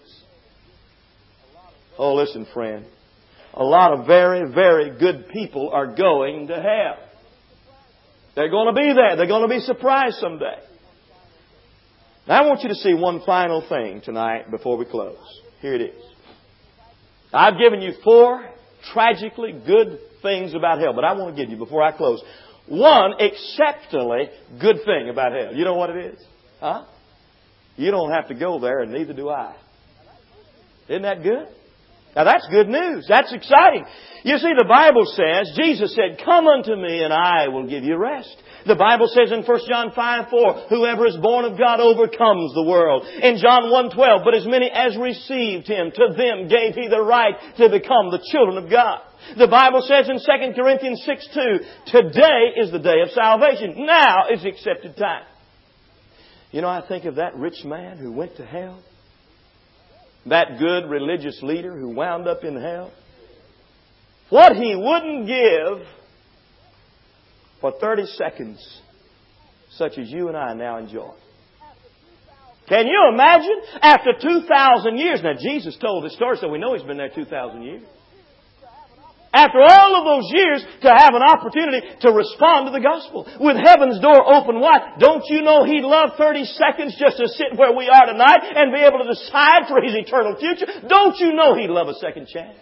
Oh, listen, friend. A lot of very, very good people are going to hell. They're going to be there. They're going to be surprised someday. Now, I want you to see one final thing tonight before we close. Here it is. I've given you four tragically good things about hell, but I want to give you, before I close, one exceptionally good thing about hell. You know what it is? Huh? You don't have to go there, and neither do I. Isn't that good? Now that's good news. That's exciting. You see, the Bible says, Jesus said, come unto me and I will give you rest. The Bible says in First John five four, whoever is born of God overcomes the world. In John one twelve, but as many as received Him, to them gave He the right to become the children of God. The Bible says in Second Corinthians six two, today is the day of salvation. Now is the accepted time. You know, I think of that rich man who went to hell. That good religious leader who wound up in hell. What he wouldn't give for thirty seconds, such as you and I now enjoy. Can you imagine? After two thousand years. Now, Jesus told this story, so we know He's been there two thousand years. After all of those years, to have an opportunity to respond to the gospel. With heaven's door open wide, don't you know He'd love thirty seconds just to sit where we are tonight and be able to decide for His eternal future? Don't you know He'd love a second chance?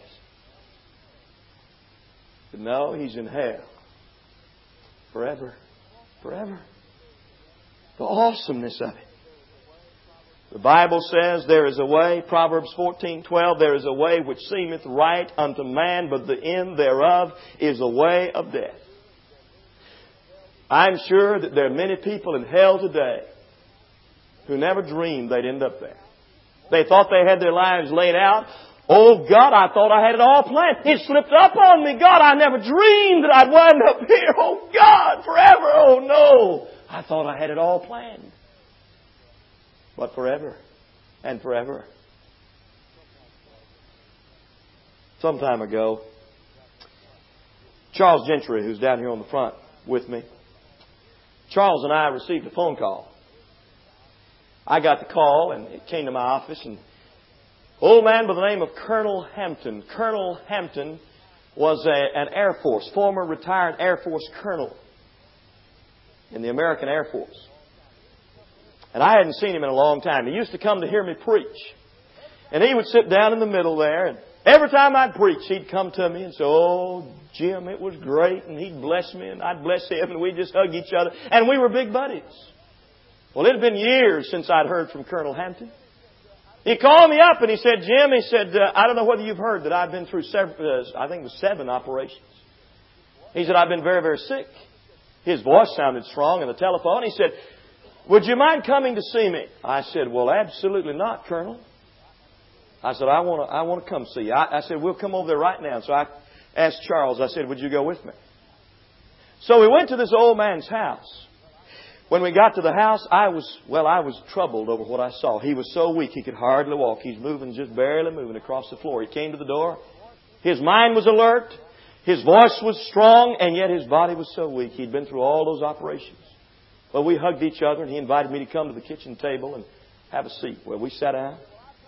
But no, He's in hell. Forever. Forever. The awesomeness of it. The Bible says there is a way, Proverbs fourteen twelve, there is a way which seemeth right unto man, but the end thereof is a way of death. I'm sure that there are many people in hell today who never dreamed they'd end up there. They thought they had their lives laid out. Oh God, I thought I had it all planned. It slipped up on me. God, I never dreamed that I'd wind up here. Oh God, forever. Oh no. I thought I had it all planned. But forever and forever. Some time ago, Charles Gentry, who's down here on the front with me, Charles and I received a phone call. I got the call and it came to my office, and an old man by the name of Colonel Hampton. Colonel Hampton was a, an Air Force, former retired Air Force colonel in the American Air Force. And I hadn't seen him in a long time. He used to come to hear me preach. And he would sit down in the middle there. And every time I'd preach, he'd come to me and say, oh, Jim, it was great. And he'd bless me and I'd bless him. And we'd just hug each other. And we were big buddies. Well, it had been years since I'd heard from Colonel Hampton. He called me up and he said, Jim, he said, uh, I don't know whether you've heard that I've been through several, uh, I think it was seven operations. He said, I've been very, very sick. His voice sounded strong on the telephone. He said, would you mind coming to see me? I said, well, absolutely not, Colonel. I said, I want to I want to come see you. I, I said, we'll come over there right now. So I asked Charles, I said, would you go with me? So we went to this old man's house. When we got to the house, I was, well, I was troubled over what I saw. He was so weak he could hardly walk. He's moving, just barely moving across the floor. He came to the door. His mind was alert. His voice was strong, and yet his body was so weak. He'd been through all those operations. Well, we hugged each other, and he invited me to come to the kitchen table and have a seat. Well, we sat down.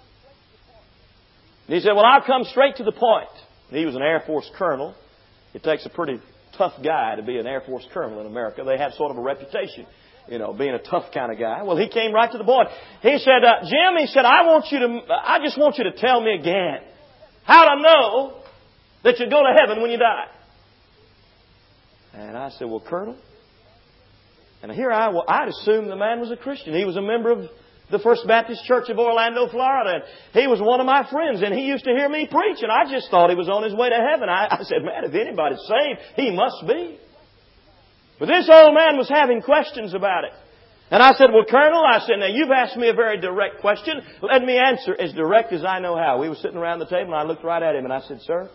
And he said, well, I'll come straight to the point. He was an Air Force colonel. It takes a pretty tough guy to be an Air Force colonel in America. They have sort of a reputation, you know, being a tough kind of guy. Well, he came right to the point. He said, uh, Jim, he said, I want you to, I just want you to tell me again how to know that you go to heaven when you die. And I said, well, Colonel, and here I, well, I'd assumed the man was a Christian. He was a member of the First Baptist Church of Orlando, Florida. And he was one of my friends, and he used to hear me preach, and I just thought he was on his way to heaven. I, I said, man, if anybody's saved, he must be. But this old man was having questions about it. And I said, well, Colonel, I said, now you've asked me a very direct question. Let me answer as direct as I know how. We were sitting around the table, and I looked right at him, and I said, sir,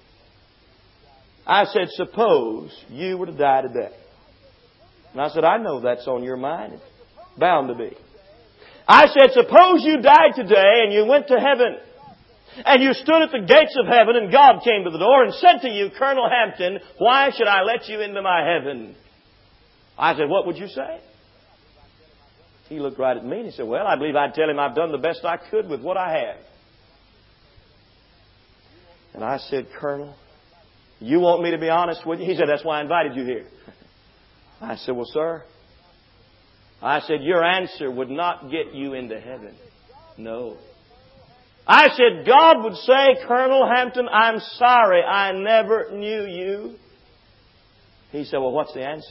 I said, suppose you were to die today. And I said, I know that's on your mind. It's bound to be. I said, suppose you died today and you went to heaven. And you stood at the gates of heaven and God came to the door and said to you, Colonel Hampton, why should I let you into my heaven? I said, what would you say? He looked right at me and he said, well, I believe I'd tell him I've done the best I could with what I have. And I said, Colonel, you want me to be honest with you? He said, that's why I invited you here. I said, well, sir, I said, your answer would not get you into heaven. No. I said, God would say, Colonel Hampton, I'm sorry, I never knew you. He said, well, what's the answer?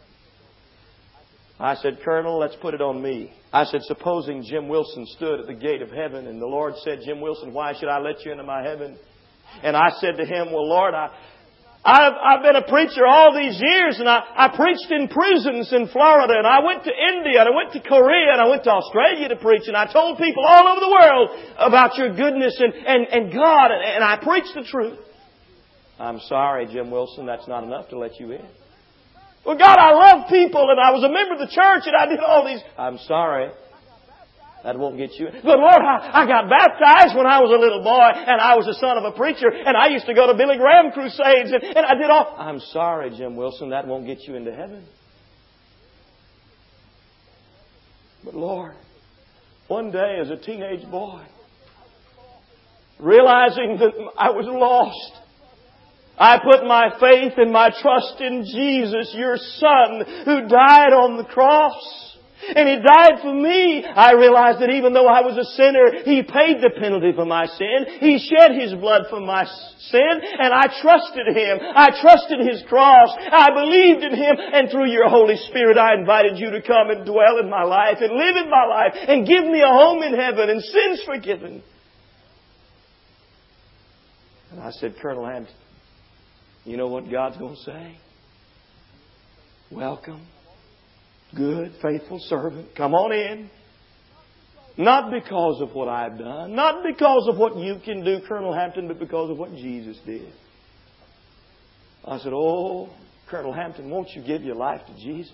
I said, Colonel, let's put it on me. I said, supposing Jim Wilson stood at the gate of heaven and the Lord said, Jim Wilson, why should I let you into my heaven? And I said to him, well, Lord, I, I've, I've been a preacher all these years, and I, I preached in prisons in Florida, and I went to India, and I went to Korea, and I went to Australia to preach, and I told people all over the world about your goodness and, and, and God, and, and I preached the truth. I'm sorry, Jim Wilson, that's not enough to let you in. Well, God, I love people, and I was a member of the church, and I did all these. I'm sorry. That won't get you in. But Lord, I, I got baptized when I was a little boy, and I was the son of a preacher, and I used to go to Billy Graham crusades, and, and I did all. I'm sorry, Jim Wilson, that won't get you into heaven. But Lord, one day as a teenage boy, realizing that I was lost, I put my faith and my trust in Jesus, your Son, who died on the cross. And He died for me. I realized that even though I was a sinner, He paid the penalty for my sin. He shed His blood for my sin. And I trusted Him. I trusted His cross. I believed in Him. And through your Holy Spirit, I invited you to come and dwell in my life and live in my life and give me a home in heaven and sins forgiven. And I said, Colonel Hampton, you know what God's going to say? Welcome. Good, faithful servant. Come on in. Not because of what I've done. Not because of what you can do, Colonel Hampton, but because of what Jesus did. I said, oh, Colonel Hampton, won't you give your life to Jesus?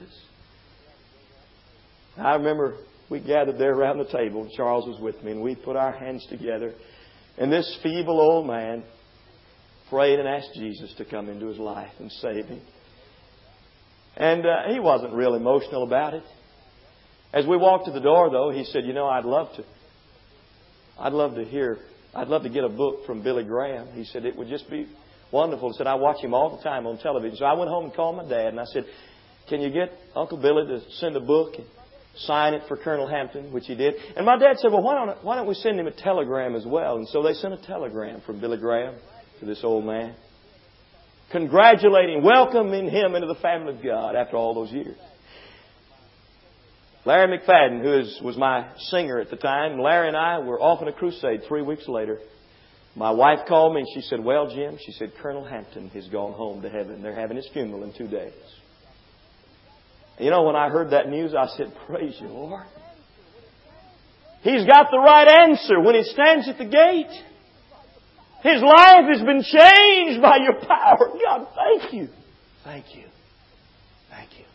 I remember we gathered there around the table. Charles was with me, and we put our hands together. And this feeble old man prayed and asked Jesus to come into his life and save him. And uh, he wasn't real emotional about it. As we walked to the door, though, he said, you know, I'd love to, I'd love to hear, I'd love to get a book from Billy Graham. He said, it would just be wonderful. He said, I watch him all the time on television. So I went home and called my dad, and I said, can you get Uncle Billy to send a book and sign it for Colonel Hampton, which he did. And my dad said, well, why don't, why don't we send him a telegram as well? And so they sent a telegram from Billy Graham to this old man, congratulating, welcoming him into the family of God after all those years. Larry McFadden, who is, was my singer at the time, Larry and I were off on a crusade three weeks later. My wife called me and she said, well, Jim, she said, Colonel Hampton has gone home to heaven. They're having his funeral in two days. And you know, when I heard that news, I said, praise you, Lord. He's got the right answer when he stands at the gate. His life has been changed by your power. God, thank you. Thank you. Thank you.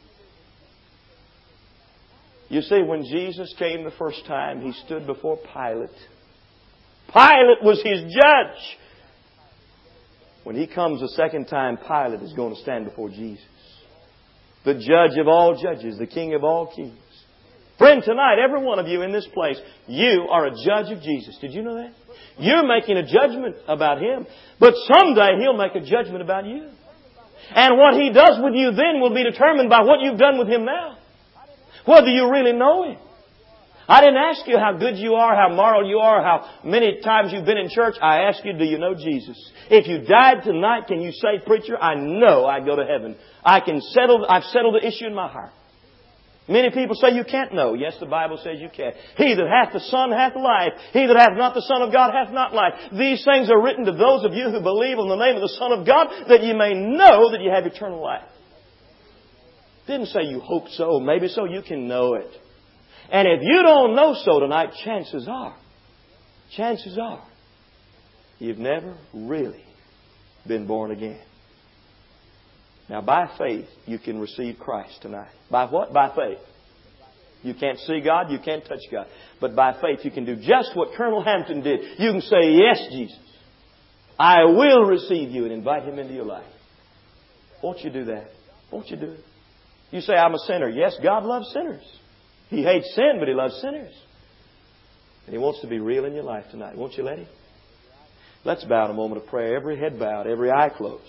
You see, when Jesus came the first time, He stood before Pilate. Pilate was His judge. When He comes the second time, Pilate is going to stand before Jesus. The judge of all judges, the King of all kings. Friend, tonight, every one of you in this place, you are a judge of Jesus. Did you know that? You're making a judgment about Him. But someday He'll make a judgment about you. And what He does with you then will be determined by what you've done with Him now. Whether you really know Him. I didn't ask you how good you are, how moral you are, how many times you've been in church. I asked you, do you know Jesus? If you died tonight, can you say, preacher, I know I'd go to heaven. I can settle, I've settled the issue in my heart. Many people say you can't know. Yes, the Bible says you can. He that hath the Son hath life. He that hath not the Son of God hath not life. These things are written to those of you who believe on the name of the Son of God, that you may know that you have eternal life. Didn't say you hope so. Maybe so you can know it. And if you don't know so tonight, chances are, chances are, you've never really been born again. Now, by faith, you can receive Christ tonight. By what? By faith. You can't see God, you can't touch God. But by faith, you can do just what Colonel Hampton did. You can say, yes, Jesus, I will receive you, and invite Him into your life. Won't you do that? Won't you do it? You say, I'm a sinner. Yes, God loves sinners. He hates sin, but He loves sinners. And He wants to be real in your life tonight. Won't you let Him? Let's bow in a moment of prayer. Every head bowed, every eye closed.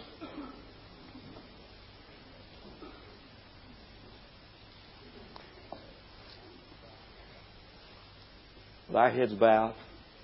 With our heads bowed,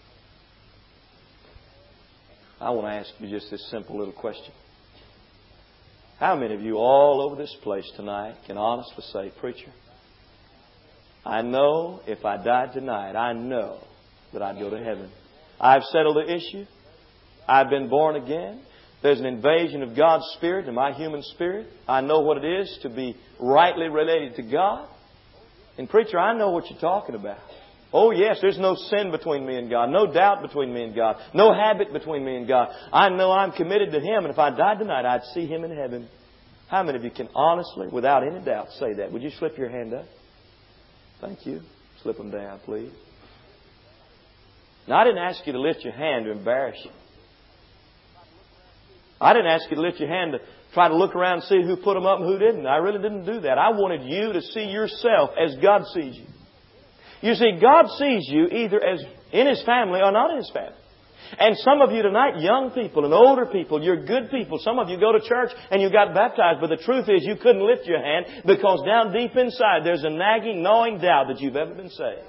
I want to ask you just this simple little question. How many of you all over this place tonight can honestly say, preacher, I know if I died tonight, I know that I'd go to heaven. I've settled the issue. I've been born again. There's an invasion of God's Spirit into my human spirit. I know what it is to be rightly related to God. And preacher, I know what you're talking about. Oh yes, there's no sin between me and God. No doubt between me and God. No habit between me and God. I know I'm committed to Him, and if I died tonight, I'd see Him in heaven. How many of you can honestly, without any doubt, say that? Would you slip your hand up? Thank you. Slip them down, please. Now, I didn't ask you to lift your hand to embarrass you. I didn't ask you to lift your hand to try to look around and see who put them up and who didn't. I really didn't do that. I wanted you to see yourself as God sees you. You see, God sees you either as in His family or not in His family. And some of you tonight, young people and older people, you're good people. Some of you go to church and you got baptized, but the truth is you couldn't lift your hand because down deep inside there's a nagging, gnawing doubt that you've ever been saved.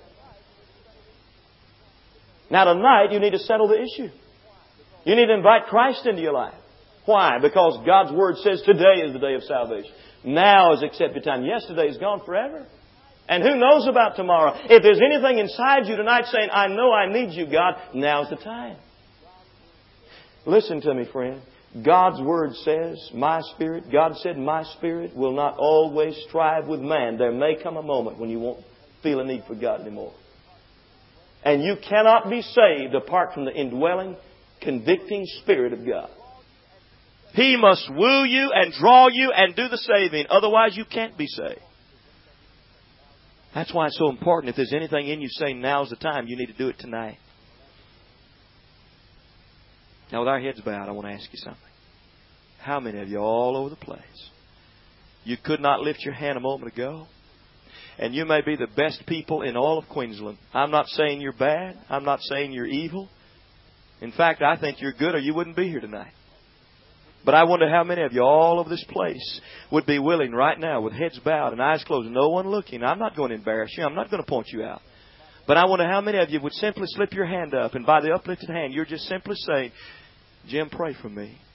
Now tonight you need to settle the issue. You need to invite Christ into your life. Why? Because God's Word says today is the day of salvation. Now is accepted time. Yesterday is gone forever. And who knows about tomorrow? If there's anything inside you tonight saying, I know I need you, God, now's the time. Listen to me, friend. God's Word says, my spirit, God said, my spirit will not always strive with man. There may come a moment when you won't feel a need for God anymore. And you cannot be saved apart from the indwelling, convicting Spirit of God. He must woo you and draw you and do the saving. Otherwise, you can't be saved. That's why it's so important. If there's anything in you saying now's the time, you need to do it tonight. Now, with our heads bowed, I want to ask you something. How many of you all over the place? You could not lift your hand a moment ago. And you may be the best people in all of Queensland. I'm not saying you're bad. I'm not saying you're evil. In fact, I think you're good or you wouldn't be here tonight. But I wonder how many of you all over this place would be willing right now with heads bowed and eyes closed, no one looking. I'm not going to embarrass you. I'm not going to point you out. But I wonder how many of you would simply slip your hand up, and by the uplifted hand, you're just simply saying, Jim, pray for me.